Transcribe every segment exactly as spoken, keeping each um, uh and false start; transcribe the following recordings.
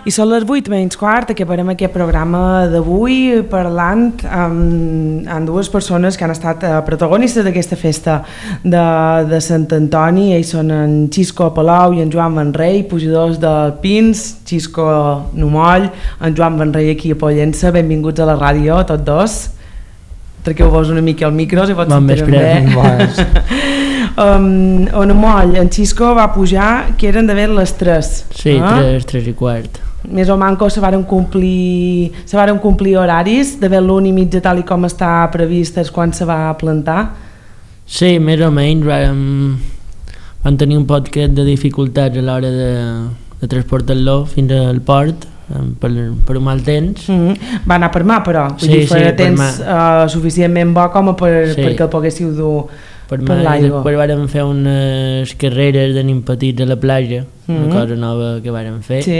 I són les vuit menys quart, acabarem aquest programa d'avui parlant amb, amb dues persones que han estat uh, protagonistes d'aquesta festa de, de Sant Antoni. Ells són en Xisco Palau i en Joan Manrey, pujadors del Pins, Xisco Numoll, en Joan Manrey aquí a Pollença. Benvinguts a la ràdio, tots dos. Traqueu-vos una mica el micro, si pot sentir bé. Um, on Moll, en Xisco va pujar que eren d'haver les tres. Sí, eh? tres, tres i quart. Més o manco se varen complir, se varen complir horaris d'haver l'un i mitja tal i com està previst quan se va plantar. Sí, més o menys vam, vam tenir un poc de dificultats a l'hora de, de transportar-lo fins al port per, per un mal temps. Mm-hmm. Va anar per mà, però vull sí, dir, fer sí, temps uh, suficientment bo com a per, sí. perquè el poguéssiu dur per, per l'aigua. Després vàrem fer unes carreres de nens petits a la platja, mm-hmm. una cosa nova que vàrem fer. Sí.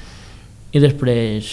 I després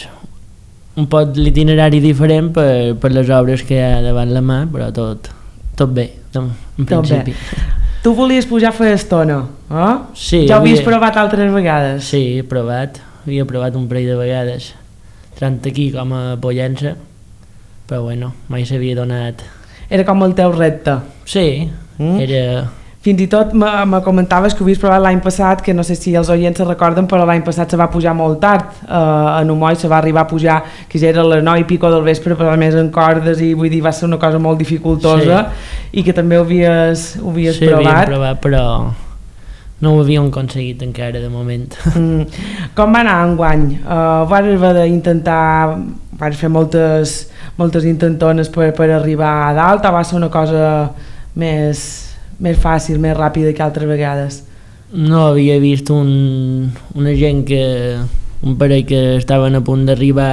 un poc l'itinerari diferent per, per les obres que hi ha davant la mà, però tot, tot bé, en principi. Bé. Tu volies pujar fa estona, eh? Sí. Ja ho havies havia... provat altres vegades? Sí, he provat, havia provat un parell de vegades, tant aquí com a Pollença, però bueno, mai s'havia donat. Era com el teu repte? Sí, mm? era... Fins i tot me, me comentaves que ho havies provat l'any passat, que no sé si els oients se recorden, però l'any passat se va pujar molt tard eh, a Numoll, se va arribar a pujar que ja era a les nou i pico del vespre, però a més en cordes, i vull dir, va ser una cosa molt dificultosa, sí. I que també ho havies, ho havies sí, provat. Sí, havíem provat, però no ho havíem aconseguit encara de moment. Mm. Com va anar enguany? Uh, vas haver d'intentar, vas fer moltes, moltes intentones per, per arribar a dalt, o va ser una cosa més... més fàcil, més ràpida que altres vegades? No, havia vist un, una gent que un parell que estaven a punt d'arribar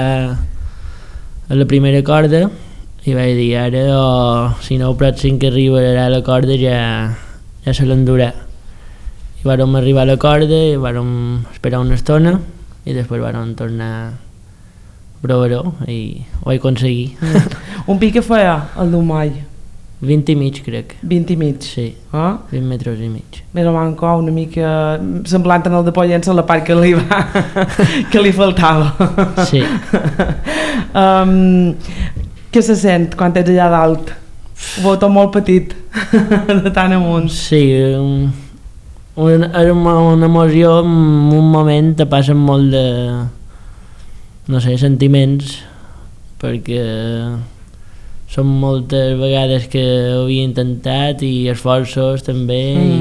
a la primera corda i vaig dir ara o si no el pròxim que arribarà a la corda ja, ja se l'endurà. I vàrem arribar a la corda i vàrem esperar una estona i després vàrem tornar a provar-ho i ho vaig aconseguir. Un pic que feia el Numoll? vint i mig, crec. vint i mig? Sí, ah? vint metres i mig. Més o manco, una mica semblant en el de Pollença, la part que li va que li faltava. Sí. um, què se sent quan ets allà dalt? Ho veu tot molt petit, de tant amunt. Sí, un, una, una emoció, en un moment te passen molt de, no sé, sentiments, perquè són moltes vegades que ho havia intentat i esforços també, mm.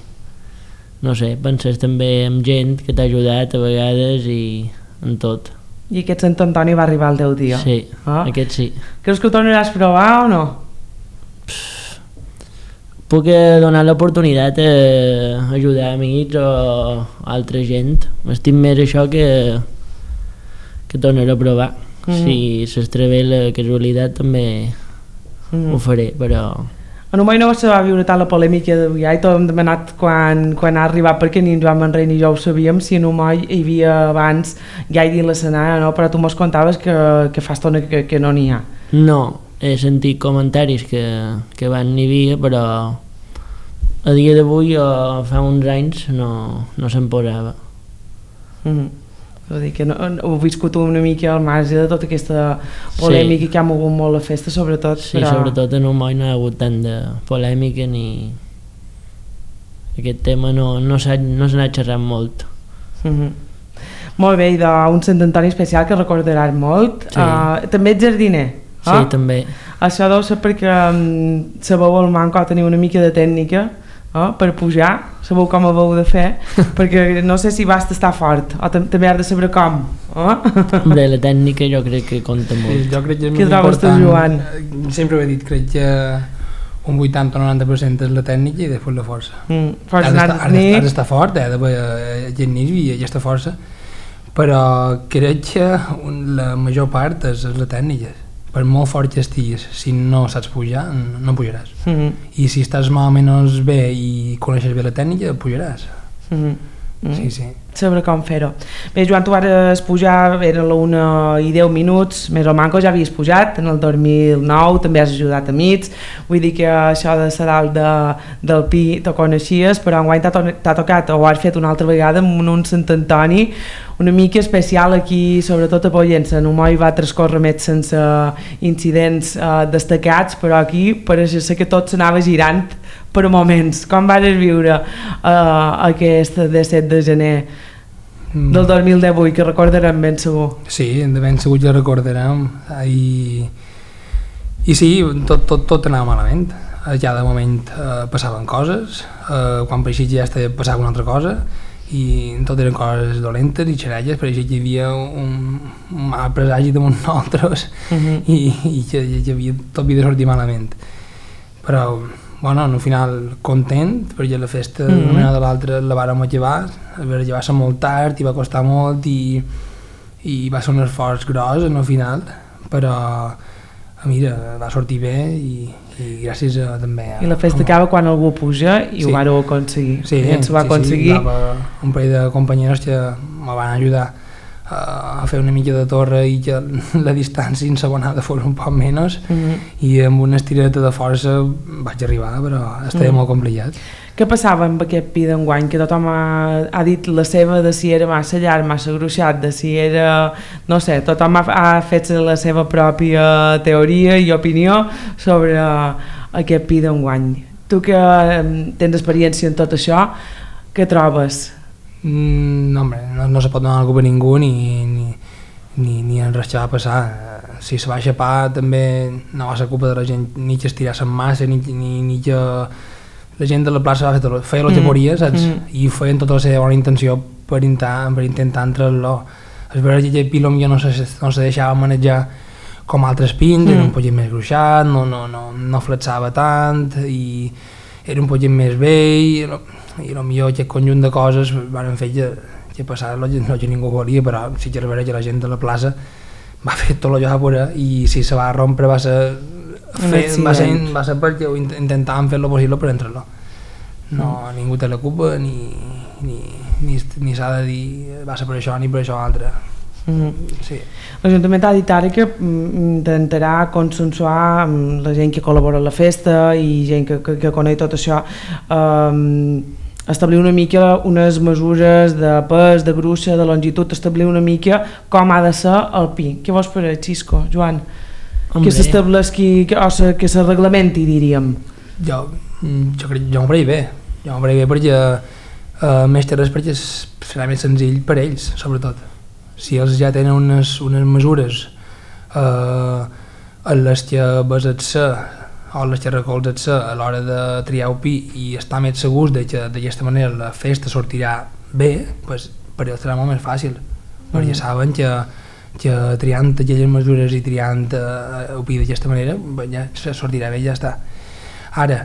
i no sé, penses també en gent que t'ha ajudat a vegades i en tot. I aquest Sant Antoni va arribar al teu dia? Sí, ah? Aquest sí. Creus que ho tornaràs a provar o no? Pff, puc donar l'oportunitat a ajudar amics o altra gent. M'estim més això que, que tornar a provar. Mm. Si s'estreve la casualitat també mm. ho faré, però... A Numoll no se va viure tant la polèmica d'avui, i t'ho hem demanat quan, quan ha arribat, perquè ni en Joan Manrey ni jo ho sabíem, si a Numoll hi havia abans gaire l'escenari, no? Però tu mos contaves que, que fa estona que, que no n'hi ha. No, he sentit comentaris que, que van n'hi havia, però a dia d'avui o fa uns anys no, no se'n posava. Mm. Vull dir que no, ho he viscut una mica al marge de tota aquesta polèmica, sí. Que ha mogut molt la festa, sobretot. Sí, però... sobretot en un moll no hi ha hagut tant de polèmica ni... Aquest tema no, no s'ha no anat xerrant molt. Mm-hmm. Molt bé, i d'un Sant Antoni especial que recordaràs molt. Sí. Uh, també ets jardiner? Sí, oh? També. Això deu ser perquè um, sabeu el manco tenir una mica de tècnica, oh? Per pujar, sabeu com ho heu de fer, perquè no sé si vas estar fort o tam també has de saber com. Oh? Hombre, la tècnica jo crec que compta molt. Sí, jo crec que és Què més important. Tu, Joan? Sempre ho he dit, crec que un vuitanta o noranta per cent és la tècnica i després la força. Mm, força has d'estar fort, eh, d'haver gent nervi i aquesta força, però crec que la major part és, és la tècnica. Per molt fort que estiguis, si no saps pujar, no pujaràs. Mm-hmm. I si estàs més o menys bé i coneixes bé la tècnica, pujaràs. Mm-hmm. Mm-hmm. Sí, sí. saber com fer-ho. Bé, Joan, tu vares pujar, era la una i deu minuts, més o manco ja havies pujat, en el dos mil nou també has ajudat amics, vull dir que això de ser dalt de, del Pi t'ho coneixies, però enguany t'ha, t'ha tocat, o ho has fet una altra vegada amb un Sant Antoni, una mica especial aquí, sobretot a Pollença. No mai va transcorrer més sense incidents eh, destacats, però aquí pareix ser que tot s'anava girant per moments. Com vas viure eh, aquest disset de gener del dos mil divuit, que recordarem ben segur? Sí, de ben segur que recordarem. I, i sí, tot, tot, tot anava malament. Ja de moment eh, passaven coses, eh, quan per així ja estava passava una altra cosa, i tot eren coses dolentes i xeralles, per així que hi havia un, un mal presagi damunt nosaltres uh-huh. i, i que, que havia, tot havia de sortir malament. Però, bueno, al final content, perquè la festa uh-huh. d'una manera o de l'altra la vàrem acabar, va llevar-se molt tard i va costar molt i, i va ser un esforç gros en el final, però mira, va sortir bé i, i gràcies a, també a... I la festa acaba quan algú puja i sí. ho vàreu aconseguir. Sí, I ens ho va sí, aconseguir. Sí, sí, un parell de companyeros que me van ajudar a fer una mica de torre i que la distància insabonada fos un poc menys mm-hmm. i amb una estireta de força vaig arribar, però estava mm. molt complicat. Què passava amb aquest Pi d'enguany? Que tothom ha, ha dit la seva de si era massa llarg, massa gruixat, de si era... no sé, tothom ha, ha fet la seva pròpia teoria i opinió sobre aquest Pi d'enguany. Tu que tens experiència en tot això, què trobes? Mm, no, hombre, no, no se pot donar alguna per ningú ni, ni, ni, ni en res que va passar. Si se va aixapar també no va ser culpa de la gent ni que estirassen massa ni, ni, ni que la gent de la plaça va fer tot, feia el que volia, saps? Mm. I feien tota la seva bona intenció per intentar, per intentar entrar-lo. És veritat que aquest pilom ja no se, no se deixava manejar com altres pins, mm. era un poquet més gruixat, no, no, no, no flexava tant i era un poquet més vell, i potser aquest conjunt de coses van fer que, que passar el que, que ningú volia, però sí que és veritat que la gent de la plaça va fer tot el que va poder i si se va rompre va ser, fer, va ser, va ser perquè intentàvem fer el possible per entrar-lo. No, mm. ningú té la culpa ni, ni, ni, ni s'ha de dir va ser per això ni per això altre. Mm. Sí. L'Ajuntament ha dit ara que intentarà consensuar amb la gent que col·labora a la festa i gent que, que, que coneix tot això, um, establir una mica unes mesures de pes, de gruixa, de longitud, establir una mica com ha de ser el Pi. Què vols per Xisco, Joan? Hombre. Que s'estableixi, o se, que se reglamenti, diríem. Jo, jo crec jo m'ho faré bé, jo m'ho faré bé perquè uh, més que res perquè serà més senzill per ells, sobretot. Si ells ja tenen unes, unes mesures eh, en les que basar-se o en les que recolzar-se a l'hora de triar el Pi i estar més segurs de que d'aquesta manera la festa sortirà bé, pues, per ells serà molt més fàcil, mm. perquè saben que, que triant aquelles mesures i triant eh, el Pi d'aquesta manera ja sortirà bé i ja està. Ara,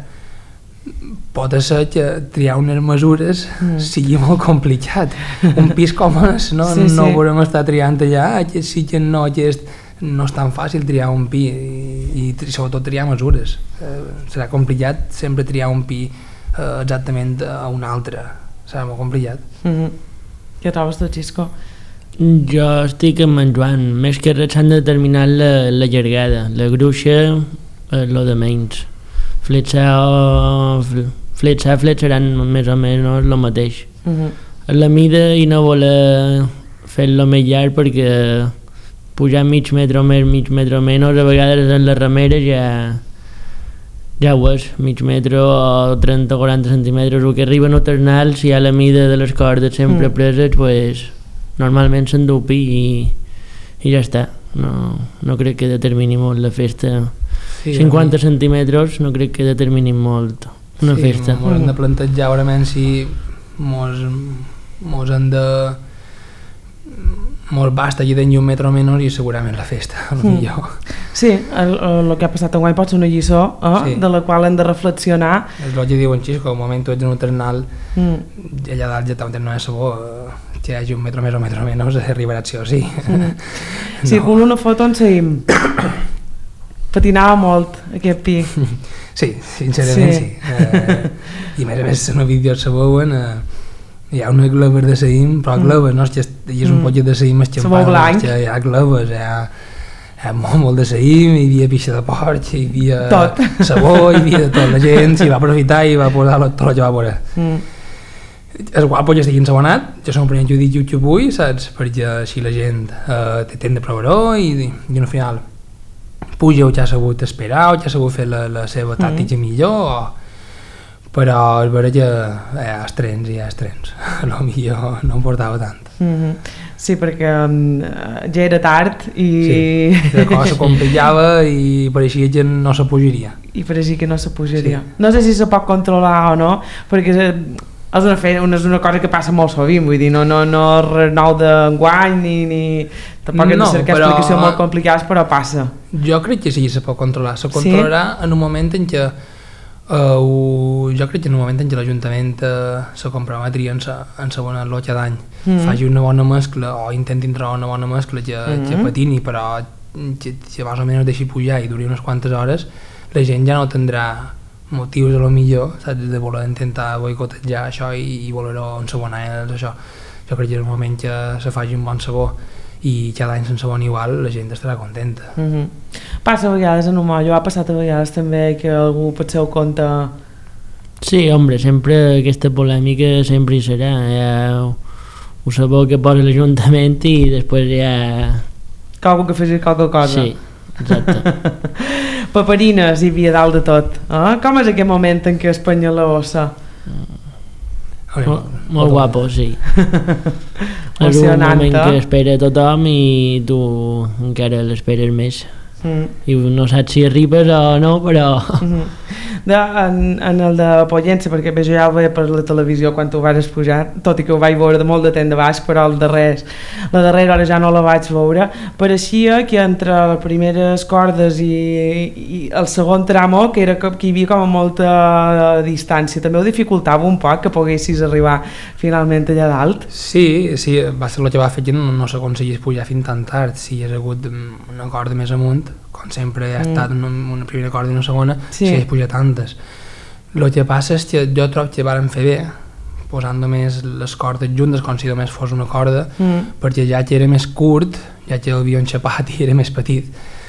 pot ser que triar unes mesures mm. sigui molt complicat. Un pis com és, no, sí, no sí. Volem estar triant allà, sí que no, aquest, no és tan fàcil triar un pi i, i sobretot triar mesures. Eh, serà complicat sempre triar un pi eh, exactament a un altre. Serà molt complicat. Mm-hmm. Què trobes tu, Xisco? Jo estic amb en Joan. Més que res s'han de determinar la, la llargada. La gruixa és lo de menys. Fletxar o fletxar, fletxaran més o menys el mateix. Uh-huh. La mida i no voler fer-lo més llarg perquè pujar mig metre o més, mig metre o menys, a vegades en les rameres ja ja ho és, mig metre o trenta o quaranta centímetres, el que arriba a noternal, si hi ha la mida de les cordes sempre mm. preses, pues, normalment s'endú pi i, i ja està. No, no crec que determini molt la festa. Sí, cinquanta centímetres no crec que determini molt una sí, festa. Mos hem de plantejar veurament si mos, mos hem de mos basta i d'en un metre o menys i segurament la festa, millor. Sí, el, el, el que ha passat enguany pot ser una lliçó eh, sí. de la qual hem de reflexionar. És el que diu en Xisco, al moment tu ets en un ternal mm. allà dalt ja també no és sabó, que hi hagi un metre més o metre menys arribarà sí o sí. Mm. Sí, no. Con una foto on seguim. Patinava molt aquest pi. Sí, sincerament sí, sí. Eh, i a més a més en el vídeo se veuen eh, hi ha una gleva de saïm, però mm. gleva, no? És, és un mm. pollet de saïm escampant, hi ha gleves, hi ha, hi ha molt, molt de saïm, hi havia pixa de porc, hi havia tot. Sabó, hi havia de tot, la gent s'hi va aprofitar i va posar tot el que va veure. Mm. És guapo que estigui ensabonat, jo som primer que ho dic YouTube avui, saps? Perquè així la gent eh, té temps de provar-ho i, i al final puja o ja ha sabut esperar o ja ha sabut fer la, la seva tàctica mm. millor o però és veritat que hi ha els trens i hi ha els trens, a lo millor no em portava tant. Mm-hmm. Sí, perquè um, ja era tard i... Sí, la cosa s'acompillava i pareixia que no se pujaria. I pareixia que no se pujaria. Sí. No sé si se pot controlar o no, perquè és una, fe, una, és una cosa que passa molt sovint, vull dir, no, no, no és res nou d'enguany ni... ni... Tampoc hem no, de cercar però... explicacions molt complicades, però passa. Jo crec que sí que se pot controlar. Se controlarà sí? En un moment en què Uh, jo crec que en un moment en què l'Ajuntament uh, se comprometria en sa, en sa bona lotja d'any mm. faci una bona mescla o intentin trobar una bona mescla que, mm. que patini però que, que més o menys deixi pujar i duri unes quantes hores, la gent ja no tindrà motius a lo millor, saps, de voler intentar boicotejar això i, i voler-ho ensabonar això. Jo crec que en el moment que se faci un bon sabó i cada any sense bon igual la gent estarà contenta. Mm-hmm. Passa a vegades en un mollo, ha passat a vegades també que algú per seu compte... Sí, home, sempre aquesta polèmica sempre hi serà, hi ha un sabó que posa l'Ajuntament i després hi ha... Qualcú que faci qualque cosa. Sí, exacte. Paperines hi havia dalt de tot. Eh? Com és aquest moment en què es penya la ossa? Molt, molt, molt guapo, sí. És un moment que espera tothom i tu encara l'esperes més. Mm. I no saps si arribes o no, però... Mm-hmm. De, en, en el de Pollença, perquè bé, jo ja el veia per la televisió quan ho vas pujar, tot i que ho vaig veure de molt de temps de baix, però el darrer, la darrera hora ja no la vaig veure. Pareixia que entre les primeres cordes i, i el segon tramo, que, era, que hi havia com a molta distància, també ho dificultava un poc que poguessis arribar finalment allà dalt. Sí, sí, va ser el que va fer que no, no s'aconseguís pujar fins tan tard. Si hi hagués hagut una corda més amunt, com sempre ha estat mm. una, una primera corda i una segona, sí. Si hi puja tantes. El que passa és que jo trobo que varen fer bé posant només les cordes juntes com si només fos una corda, mm. perquè ja que era més curt, ja que l'havia enxapat i era més petit,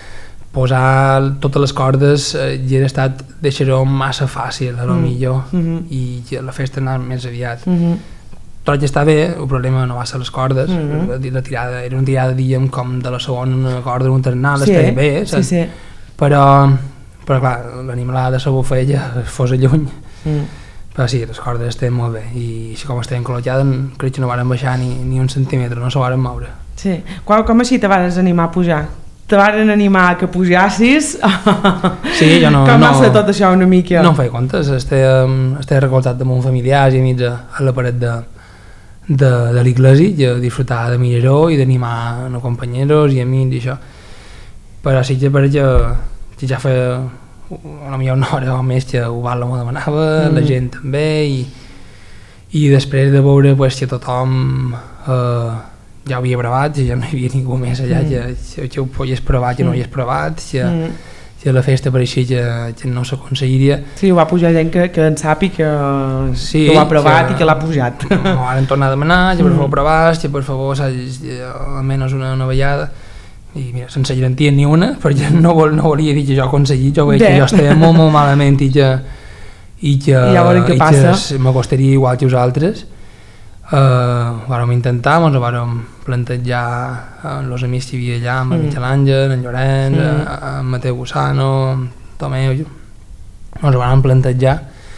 posar totes les cordes eh, ja era estat deixar-ho massa fàcil a lo mm. millor mm-hmm. i que la festa anava més aviat. Mm-hmm. Tot ja està bé, el problema no va ser les cordes, mm-hmm. la tirada era una tirada, diguem, com de la segona una corda d'un ternal, sí, estava bé, saps? Sí, sí. Però, però clar, l'animalada de la bufella fos a lluny, mm. però sí, les cordes estaven molt bé, i així com estaven col·locades, crec que no varen baixar ni, ni un centímetre, no se varen moure. Sí, com, com així te vas animar a pujar? Te varen animar a que pujassis? Sí, jo no... Com no, va ser tot això una mica? No em feia comptes, estava recoltat damunt familiars i amics a, a la paret de de, de l'Iglesi, jo disfrutava de mirar-ho i d'animar els companyeros i amics i això, però sí que per que, que ja feia una millor una hora o més que ho val m'ho demanava, mm. la gent també, i, i després de veure pues, que tothom eh, ja ho havia provat, ja no hi havia ningú més allà, mm. que, que ho podies provar, que no ho havies provat, que, mm. que la festa pareixia que, que no s'aconseguiria. Sí, ho va pujar gent que, que en sap i que, sí, que ho ha provat que, i que l'ha pujat. M'ho van tornar a demanar, que per favor provàs, que per favor saps, almenys una, una vegada, i mira, sense garantia ni una, perquè no, vol, no volia dir que jo aconseguit, jo veig que jo estava molt, molt malament i que, i que, I ja veurem què passa. M'acostaria igual que vosaltres. Uh, vàrem intentar, ens ho vàrem plantejar amb els amics que hi havia allà, amb mm. Miquel Àngel, en Llorenç, mm. en Mateu Bussano, Tomeu, ens ho vàrem plantejar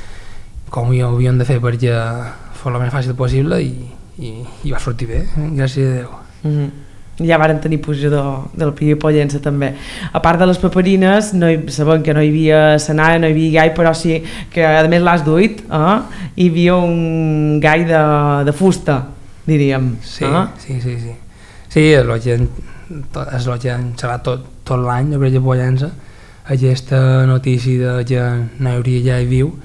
com ho havíem de fer perquè fos el més fàcil possible i, i, i va sortir bé, gràcies a Déu. Mm. Ja varen tenir pujador del Pi i Pollença també. A part de les paperines, no hi, sabem que no hi havia senada, no hi havia gai, però sí que a més l'has duit, eh? Hi havia un gai de, de fusta, diríem. Sí, eh? sí, sí, sí. Sí, és el que, és el que serà tot, tot l'any, jo crec que Pollença, aquesta notícia de que no hi hauria ja hi viu,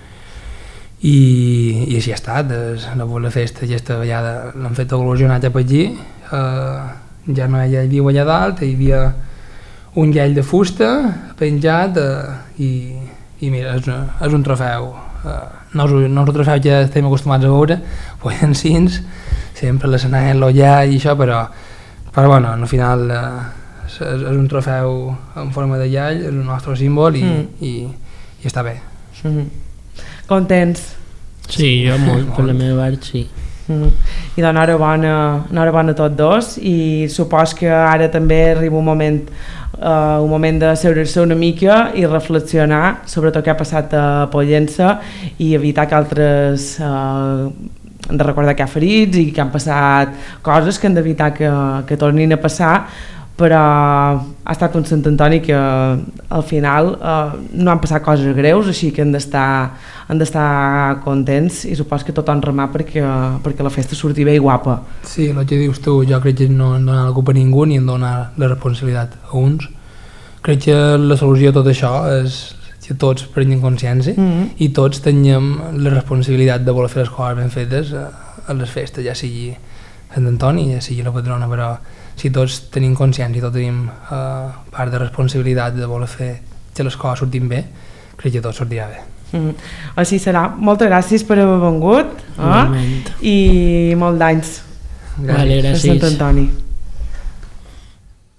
i, i així ha estat, és, la festa aquesta vegada l'han fet evolucionar cap allí, eh, ja no hi havia allà dalt, hi havia un llall de fusta penjat eh, i, i mira, és, és un trofeu, eh, no, és, no és un trofeu que estem acostumats a veure, pues en cins, sempre l'escenari l'ollar i això, però, però bueno, al final eh, és, és un trofeu en forma de llall, és el nostre símbol i, mm. i, i està bé. Mm-hmm. Contents? Sí, jo molt, per la meva part, sí. Mm. I doncs enhorabona, enhorabona a tots dos, i supos que ara també arriba un moment uh, un moment de seure-se una mica i reflexionar sobre tot què ha passat a Pollença i evitar que altres uh, de recordar que hi ha ferits i que han passat coses que han d'evitar que, que tornin a passar, però ha estat un Sant Antoni que al final eh, no han passat coses greus, així que han d'estar han d'estar contents i supos que tothom remar perquè, perquè la festa surti bé i guapa. Sí, el que dius tu, jo crec que no hem donat la culpa a ningú ni hem donat la responsabilitat a uns. Crec que la solució a tot això és que tots prenguin consciència mm-hmm. i tots tenim la responsabilitat de voler fer les coses ben fetes a, a les festes, ja sigui Sant Antoni, ja sigui la patrona, però si tots tenim consciència i tots tenim uh, part de responsabilitat de voler fer que les coses surtin bé, crec que tot sortirà bé. Mm. Així serà. Moltes gràcies per haver vengut eh? I molt d'anys vale, gràcies. a Sant Antoni.